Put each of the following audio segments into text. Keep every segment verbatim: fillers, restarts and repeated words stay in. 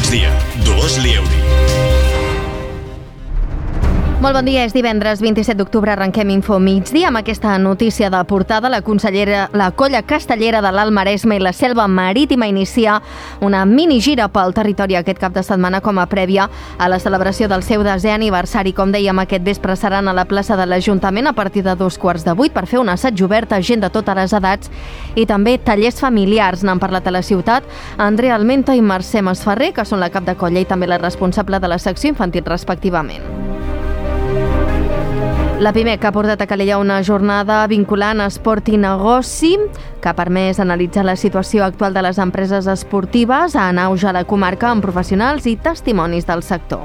migdia. Dolors Lieuri. Molt bon dia, és divendres vint-i-set d'octubre, arrenquem Info Migdia amb aquesta notícia de portada. La consellera, la colla castellera de l'Alt Maresme i la Selva Marítima inicia una minigira pel territori aquest cap de setmana com a prèvia a la celebració del seu desè aniversari. Com dèiem, aquest vespre seran a la plaça de l'Ajuntament a partir de dos quarts de vuit per fer un assaig obert a gent de totes les edats i també tallers familiars. N'han parlat a la ciutat Andrea Almenta i Mercè Masferrer, que són la cap de colla i també la responsable de la secció infantil respectivament. La Pimec ha portat a Calella una jornada vinculant esport i negoci que ha permès analitzar la situació actual de les empreses esportives en auge a la comarca amb professionals i testimonis del sector.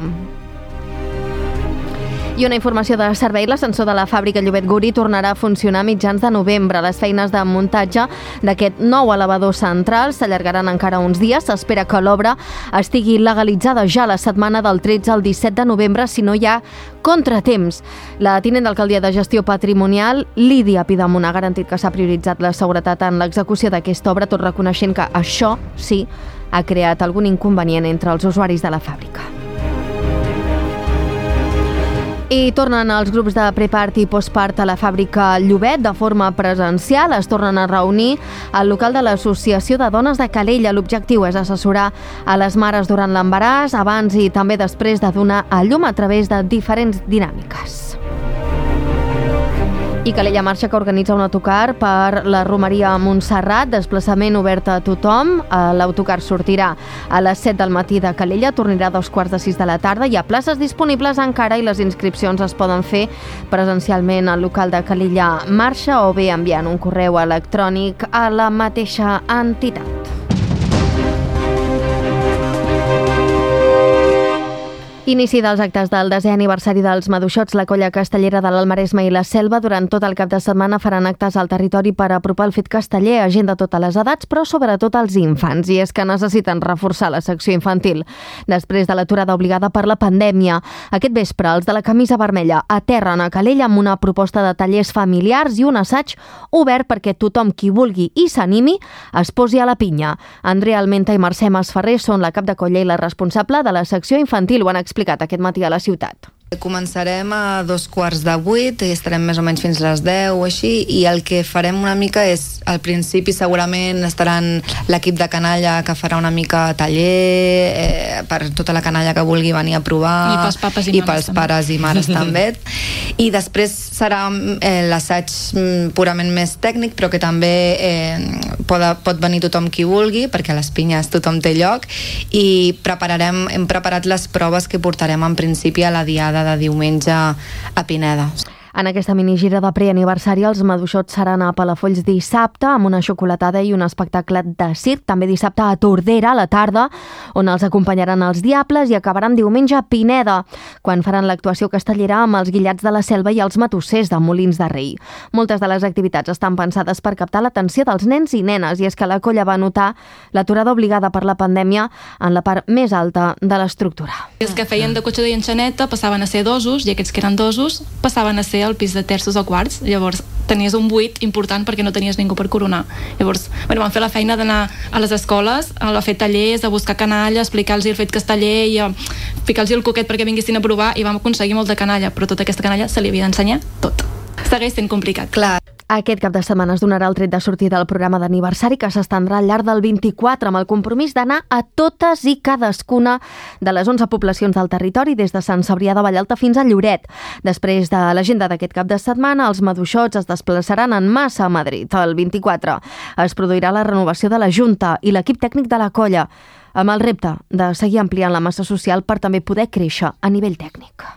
I una informació de servei, l'ascensor de la fàbrica Llobet Guri tornarà a funcionar a mitjans de novembre. Les feines de muntatge d'aquest nou elevador central s'allargaran encara uns dies. S'espera que l'obra estigui legalitzada ja la setmana del tretze al disset de novembre, si no hi ha contratemps. La tinent d'alcaldia de gestió patrimonial, Lídia Pidamont, ha garantit que s'ha prioritzat la seguretat en l'execució d'aquesta obra, tot reconeixent que això sí ha creat algun inconvenient entre els usuaris de la fàbrica. I tornen els grups de prepart i postpart a la fàbrica Llobet de forma presencial. Es tornen a reunir al local de l'Associació de Dones de Calella. L'objectiu és assessorar a les mares durant l'embaràs, abans i també després de donar a llum a través de diferents dinàmiques. I Calella Marxa, que organitza un autocar per la Romeria a Montserrat, desplaçament obert a tothom. L'autocar sortirà a les set del matí de Calella, tornarà a dos quarts de sis de la tarda. Hi ha places disponibles encara i les inscripcions es poden fer presencialment al local de Calella Marxa o bé enviant un correu electrònic a la mateixa entitat. Inici dels actes del desè aniversari dels Maduixots. La colla castellera de l'Alt Maresme i la Selva durant tot el cap de setmana faran actes al territori per apropar el fet casteller a gent de totes les edats, però sobretot als infants. I és que necessiten reforçar la secció infantil després de l'aturada obligada per la pandèmia. Aquest vespre, els de la camisa vermella aterren a Calella amb una proposta de tallers familiars i un assaig obert perquè tothom qui vulgui i s'animi es posi a la pinya. Andrea Almenta i Mercè Masferrer són la cap de colla i la responsable de la secció infantil. Ho han explicat aquest matí a la ciutat. Començarem a dos quarts de vuit i estarem més o menys fins les deu o així, i el que farem una mica és, al principi segurament estaran l'equip de canalla que farà una mica taller eh, per tota la canalla que vulgui venir a provar, i pels papes i, i pels pares i mares també, i després serà eh, l'assaig purament més tècnic, però que també eh, pot, pot venir tothom qui vulgui, perquè a les pinyes tothom té lloc, i prepararem, hem preparat les proves que portarem en principi a la diada de diumenge a Pineda. En aquesta minigira de preaniversari, els Maduixots seran a Palafolls dissabte amb una xocolatada i un espectacle de circ. També dissabte a Tordera a la tarda, on els acompanyaran els Diables, i acabaran diumenge a Pineda, quan faran l'actuació castellera amb els Guillats de la Selva i els Matossers de Molins de Rei. Moltes de les activitats estan pensades per captar l'atenció dels nens i nenes, i és que la colla va notar l'aturada obligada per la pandèmia en la part més alta de l'estructura. Els que feien de cotxador i enxaneta passaven a ser dosos, i aquests que eren dosos passaven a ser al pis de terços o quarts. Llavors tenies un buit important perquè no tenies ningú per coronar. Llavors bueno, vam fer la feina d'anar a les escoles, a fer tallers, a buscar canalla, a explicar-los el fet casteller i a ficar-los el coquet perquè vinguessin a provar, i vam aconseguir molta canalla, però tota aquesta canalla se li havia d'ensenyar tot. Segueix sent complicat. Clar. Aquest cap de setmana es donarà el tret de sortida del programa d'aniversari, que s'estendrà al llarg del vint-i-quatre, amb el compromís d'anar a totes i cadascuna de les onze poblacions del territori, des de Sant Cebrià de Vallalta fins a Lloret. Després de l'agenda d'aquest cap de setmana, els Maduixots es desplaçaran en massa a Madrid. El vint-i-quatre es produirà la renovació de la Junta i l'equip tècnic de la colla, amb el repte de seguir ampliant la massa social per també poder créixer a nivell tècnic.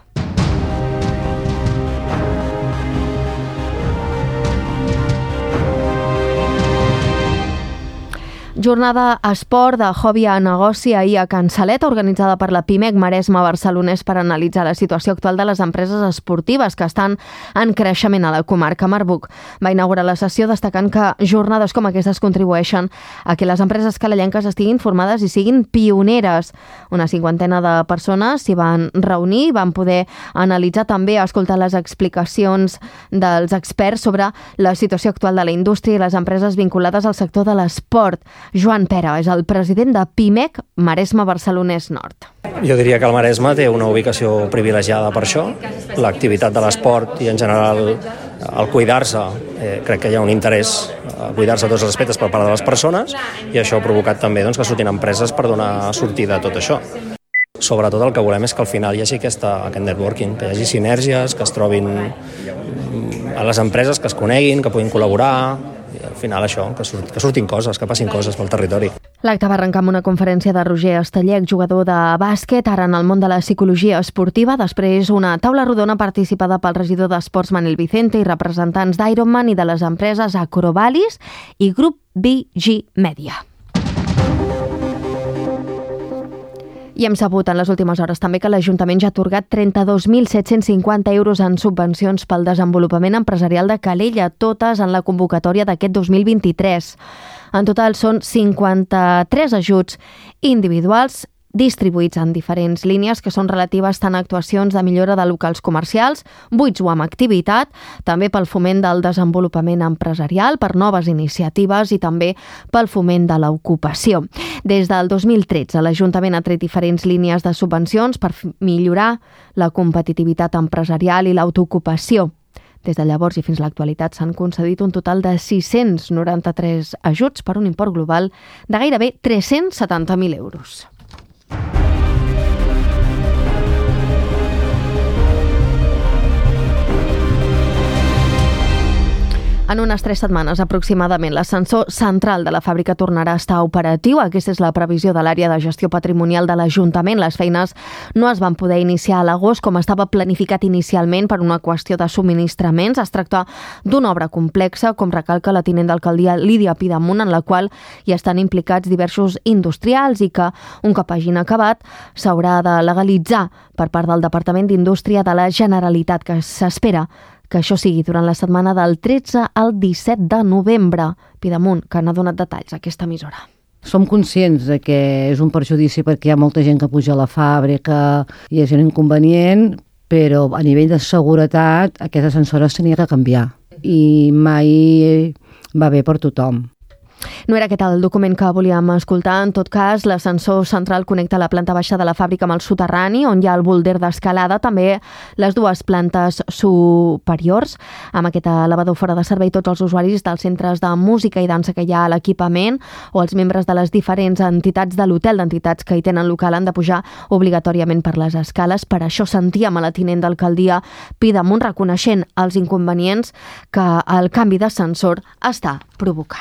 Jornada esport de hobby a negoci ahir a Can Saleta, organitzada per la Pimec Maresme Barcelonès per analitzar la situació actual de les empreses esportives que estan en creixement a la comarca. Marc Buch va inaugurar la sessió destacant que jornades com aquestes contribueixen a que les empreses calellenques estiguin formades i siguin pioneres. Una cinquantena de persones s'hi van reunir i van poder analitzar també, escoltar les explicacions dels experts sobre la situació actual de la indústria i les empreses vinculades al sector de l'esport. Joan Pera és el president de Pimec Maresme Barcelonès Nord. Jo diria que el Maresme té una ubicació privilegiada per això. L'activitat de l'esport i en general el cuidar-se, eh, crec que hi ha un interès a cuidar-se a tots els aspectes per part de les persones i això ha provocat també doncs, que surtin empreses per donar sortida a tot això. Sobretot el que volem és que al final hi hagi aquesta, aquest networking, que hi hagi sinergies, que es trobin a les empreses, que es coneguin, que puguin col·laborar, i al final això, que, surt, que surtin coses, que passin coses pel territori. L'acte va arrencar amb una conferència de Roger Estellec, jugador de bàsquet, ara en el món de la psicologia esportiva, després una taula rodona participada pel regidor d'Esports Manel Vicente i representants d'Ironman i de les empreses Acrovalis i Grup B G Media. I hem sabut en les últimes hores també que l'Ajuntament ja ha atorgat trenta-dos mil set-cents cinquanta euros en subvencions pel desenvolupament empresarial de Calella, totes en la convocatòria d'aquest dos mil vint-i-tres. En total són cinquanta-tres ajuts individuals distribuïts en diferents línies que són relatives tant a actuacions de millora de locals comercials, buits o amb activitat, també pel foment del desenvolupament empresarial, per noves iniciatives i també pel foment de l'ocupació. Des del dos mil tretze, l'Ajuntament ha tret diferents línies de subvencions per millorar la competitivitat empresarial i l'autoocupació. Des de llavors i fins a l'actualitat s'han concedit un total de sis-cents noranta-tres ajuts per un import global de gairebé tres-cents setanta mil euros. En unes tres setmanes aproximadament, l'ascensor central de la fàbrica tornarà a estar operatiu. Aquesta és la previsió de l'àrea de gestió patrimonial de l'Ajuntament. Les feines no es van poder iniciar a l'agost com estava planificat inicialment per una qüestió de subministraments. Es tracta d'una obra complexa, com recalca la tinent d'alcaldia Lídia Pidamunt, en la qual hi estan implicats diversos industrials i que, un cop hagin acabat, s'haurà de legalitzar per part del Departament d'Indústria de la Generalitat, que s'espera que això sigui durant la setmana del tretze al disset de novembre. Pidamunt, que n'ha donat detalls a aquesta emissora. Som conscients de que és un perjudici perquè hi ha molta gent que puja a la fàbrica i és un inconvenient, però a nivell de seguretat aquest ascensor es tenia que canviar i mai va bé per tothom. No era aquest el document que volíem escoltar. En tot cas, l'ascensor central connecta la planta baixa de la fàbrica amb el soterrani, on hi ha el búlder d'escalada, també les dues plantes superiors. Amb aquest elevador fora de servei, tots els usuaris dels centres de música i dansa que hi ha a l'equipament o els membres de les diferents entitats de l'hotel d'entitats que hi tenen local han de pujar obligatòriament per les escales. Per això sentíem a la tinent d'alcaldia Pidamunt reconeixent els inconvenients que el canvi d'ascensor està provocant.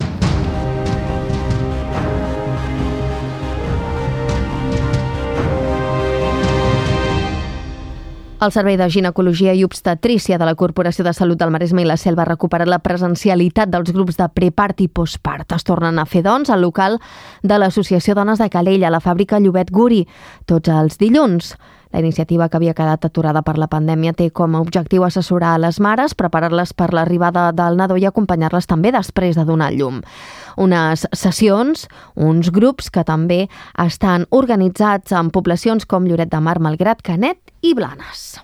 El Servei de Ginecologia i Obstetrícia de la Corporació de Salut del Maresme i la Selva ha recuperat la presencialitat dels grups de prepart i postpart. Es tornen a fer, doncs, al local de l'Associació Dones de Calella, a la fàbrica Llobet Guri, tots els dilluns. La iniciativa, que havia quedat aturada per la pandèmia, té com a objectiu assessorar a les mares, preparar-les per l'arribada del nadó i acompanyar-les també després de donar llum. Unes sessions, uns grups que també estan organitzats en poblacions com Lloret de Mar, Malgrat, Canet i Blanes.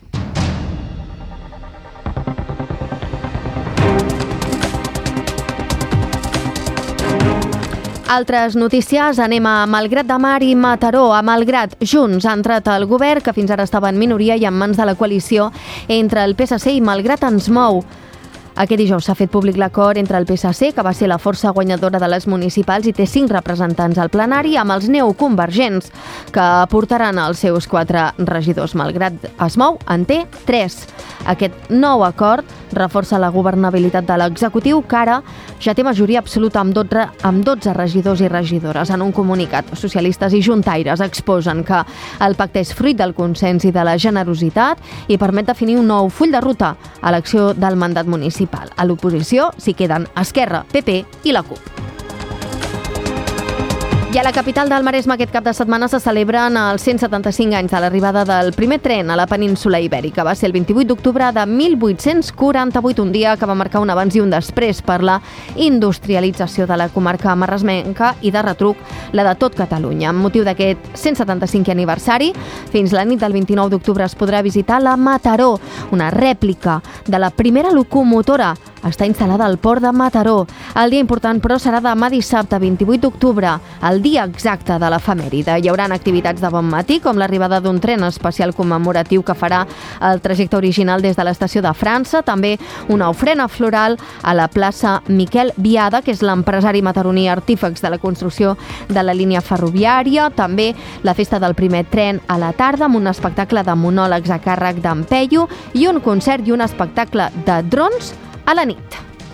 Altres notícies, anem a Malgrat de Mar i Mataró. A Malgrat, Junts ha entrat al govern, que fins ara estava en minoria i en mans de la coalició entre el P S C i Malgrat Ens Mou. Aquest dijous s'ha fet públic l'acord entre el P S C, que va ser la força guanyadora de les municipals i té cinc representants al plenari, amb els neoconvergents, que portaran els seus quatre regidors. Malgrat Es Mou en té tres. Aquest nou acord reforça la governabilitat de l'executiu, que ara ja té majoria absoluta amb dotze, amb dotze regidors i regidores. En un comunicat, socialistes i juntaires exposen que el pacte és fruit del consens i de la generositat i permet definir un nou full de ruta a l'acció del mandat municipal. A l'oposició s'hi queden Esquerra, P P i la CUP. I I a la capital del Maresme aquest cap de setmana se celebren els cent setanta-cinc anys de l'arribada del primer tren a la península Ibèrica. Va ser el vint-i-vuit d'octubre de mil vuit-cents quaranta-vuit, un dia que va marcar un abans i un després per la industrialització de la comarca maresmenca i de retruc la de tot Catalunya. Amb motiu d'aquest cent setanta-cinquè aniversari, fins la nit del vint-i-nou d'octubre es podrà visitar la Mataró, una rèplica de la primera locomotora. Està instal·lada al port de Mataró. El dia important, però, serà demà dissabte, vint-i-vuit d'octubre, el dia exacte de l'efemèride. Hi haurà activitats de bon matí, com l'arribada d'un tren especial commemoratiu que farà el trajecte original des de l'estació de França, també una ofrena floral a la plaça Miquel Biada, que és l'empresari mataroní artífex de la construcció de la línia ferroviària, també la festa del primer tren a la tarda, amb un espectacle de monòlegs a càrrec d'en Peyu i un concert i un espectacle de drons a la nit.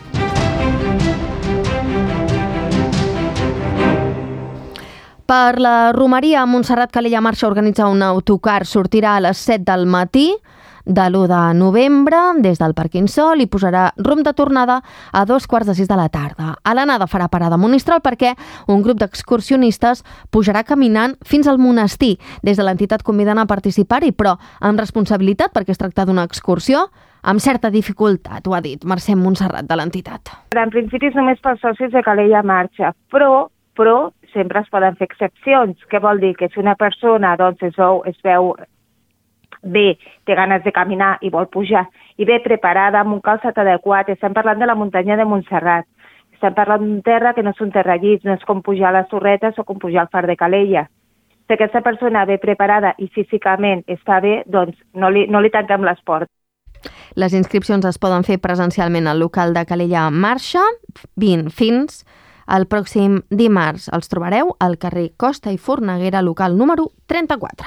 Per la romeria, Montserrat Calella Marxa organitza un autocar. Sortirà a les set del matí de l'u de novembre des del Parquinsol i posarà rumb de tornada a dos quarts de sis de la tarda. A l'anada farà parada a Monistrol perquè un grup d'excursionistes pujarà caminant fins al monestir. Des de l'entitat conviden a participar-hi, però amb responsabilitat perquè es tracta d'una excursió amb certa dificultat, ho ha dit Mercè Montserrat de l'entitat. En principi és només pels socis de Calella Marxa, però, però sempre es poden fer excepcions. Què vol dir? Que si una persona doncs, es, veu, es veu bé, té ganes de caminar i vol pujar, i ve preparada amb un calçat adequat, estem parlant de la muntanya de Montserrat, estem parlant d'un terra que no és un terrallís, no és com pujar a les Torretes o com pujar al Far de Calella. Si aquesta persona ve preparada i físicament està bé, doncs no li, no li tanquem les portes. Les inscripcions es poden fer presencialment al local de Calella Marxa, vint fins al pròxim dimarts. Els trobareu al carrer Costa i Forneguera, local número trenta-quatre.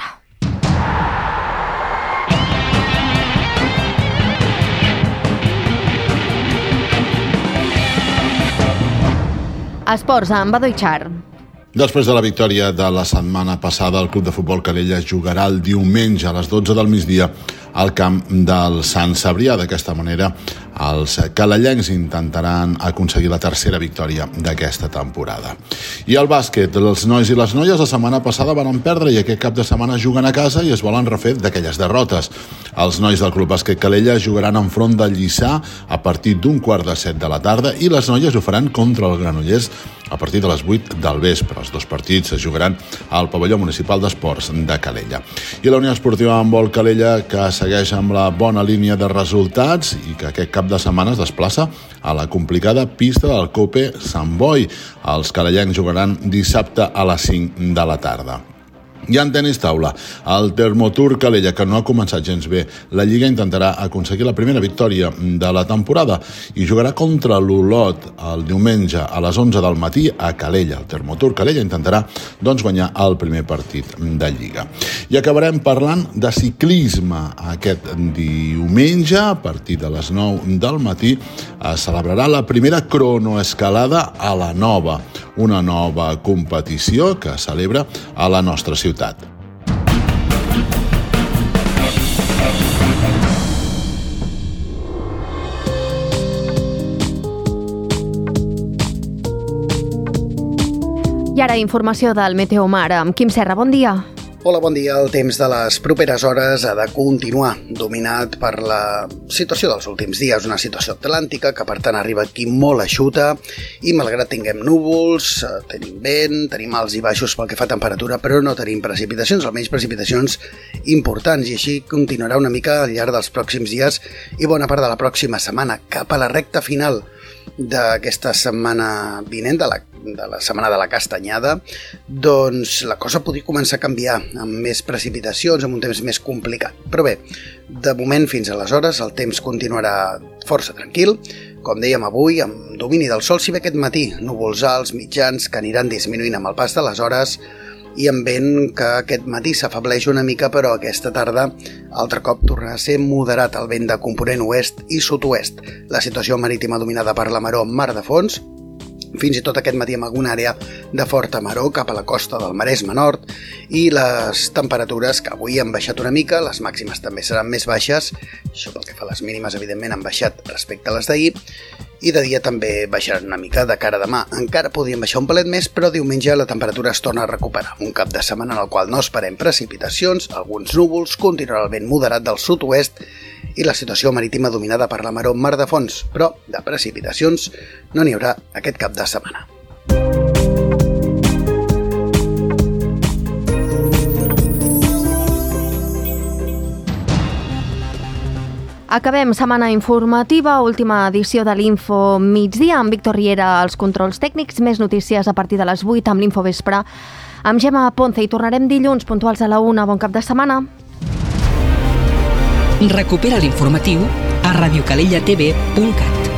Esports amb Badoi Char. Després de la victòria de la setmana passada, el Club de Futbol Calella jugarà el diumenge a les dotze del migdia al camp del Sant Cebrià. D'aquesta manera, els calellencs intentaran aconseguir la tercera victòria d'aquesta temporada. I el bàsquet, els nois i les noies la setmana passada van perdre i aquest cap de setmana juguen a casa i es volen refer d'aquelles derrotes. Els nois del Club Bàsquet Calella jugaran enfront del Lliçà a partir d'un quart de set de la tarda i les noies ho faran contra el Granollers a partir de les vuit del vespre. Els dos partits es jugaran al pavelló municipal d'esports de Calella. I la Unió Esportiva Handbol Calella, que segueix amb la bona línia de resultats i que aquest cap de setmana es desplaça a la complicada pista del Cope Sant Boi. Els calellencs jugaran dissabte a les cinc de la tarda. I en tenis taula, el Termotour Calella, que no ha començat gens bé, la Lliga intentarà aconseguir la primera victòria de la temporada i jugarà contra l'Olot el diumenge a les onze del matí a Calella. El Termotour Calella intentarà doncs, guanyar el primer partit de Lliga. I acabarem parlant de ciclisme. Aquest diumenge, a partir de les nou del matí, es celebrarà la primera cronoescalada a la Nova, una nova competició que es celebra a la nostra ciutat. I ara informació del Meteomar amb Quim Serra. Bon dia. Hola, bon dia. El temps de les properes hores ha de continuar dominat per la situació dels últims dies, una situació atlàntica que per tant arriba aquí molt eixuta i malgrat tinguem núvols, tenim vent, tenim alts i baixos pel que fa a temperatura, però no tenim precipitacions, almenys precipitacions importants, i així continuarà una mica al llarg dels pròxims dies i bona part de la pròxima setmana, cap a la recta final d'aquesta setmana vinent, de la, de la setmana de la castanyada, doncs la cosa podria començar a canviar amb més precipitacions, amb un temps més complicat. Però bé, de moment fins aleshores el temps continuarà força tranquil, com dèiem avui, amb domini del sol, si bé aquest matí núvols alts, mitjans, que aniran disminuint amb el pas de les hores, i amb vent que aquest matí s'afableix una mica, però aquesta tarda altre cop tornarà a ser moderat el vent de component oest i sud-oest. La situació marítima dominada per la maró amb mar de fons fins i tot aquest matí amb alguna àrea de forta maror cap a la costa del Maresme Nord, i les temperatures que avui han baixat una mica, les màximes també seran més baixes, això pel que fa a les mínimes evidentment han baixat respecte a les d'ahir, i de dia també baixaran una mica de cara a demà. Encara podien baixar un pelet més, però diumenge la temperatura es torna a recuperar. Un cap de setmana en el qual no esperem precipitacions, alguns núvols, continuarà el vent moderat del sud-oest i la situació marítima dominada per la maror mar de fons, però de precipitacions no n'hi haurà aquest cap de setmana. Acabem setmana informativa, última edició de l'Info migdia, amb Víctor Riera als controls tècnics. Més notícies a partir de les vuit amb l'Info vespre amb Gemma Ponce, i tornarem dilluns puntuals a la una. Bon cap de setmana. Recupera l'informatiu a radiocalellatv punt cat.